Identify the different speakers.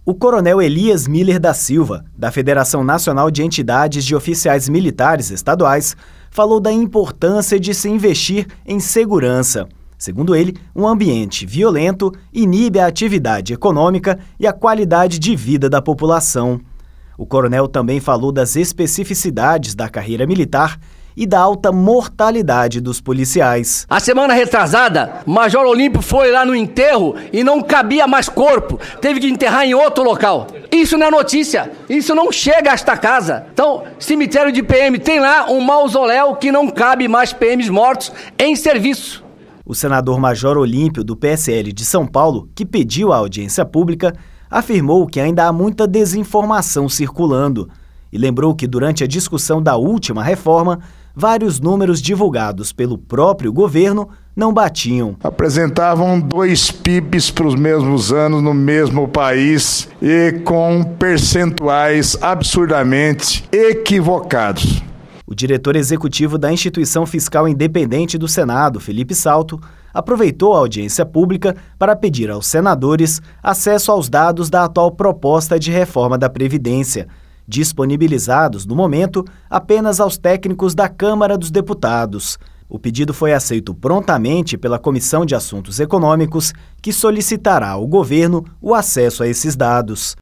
Speaker 1: O coronel Elias Miller da Silva, da Federação Nacional de Entidades de Oficiais Militares Estaduais, falou da importância de se investir em segurança. Segundo ele, um ambiente violento inibe a atividade econômica e a qualidade de vida da população. O coronel também falou das especificidades da carreira militar e da alta mortalidade dos policiais.
Speaker 2: A semana retrasada, Major Olímpio foi lá no enterro e não cabia mais corpo. Teve que enterrar em outro local. Isso não é notícia. Isso não chega a esta casa. Então, cemitério de PM tem lá um mausoléu que não cabe mais PMs mortos em serviço.
Speaker 1: O senador Major Olímpio, do PSL de São Paulo, que pediu a audiência pública, afirmou que ainda há muita desinformação circulando e lembrou que durante a discussão da última reforma, vários números divulgados pelo próprio governo não batiam.
Speaker 3: Apresentavam 2 PIBs para os mesmos anos no mesmo país e com percentuais absurdamente equivocados.
Speaker 1: O diretor executivo da Instituição Fiscal Independente do Senado, Felipe Salto, aproveitou a audiência pública para pedir aos senadores acesso aos dados da atual proposta de reforma da Previdência, disponibilizados, no momento, apenas aos técnicos da Câmara dos Deputados. O pedido foi aceito prontamente pela Comissão de Assuntos Econômicos, que solicitará ao governo o acesso a esses dados.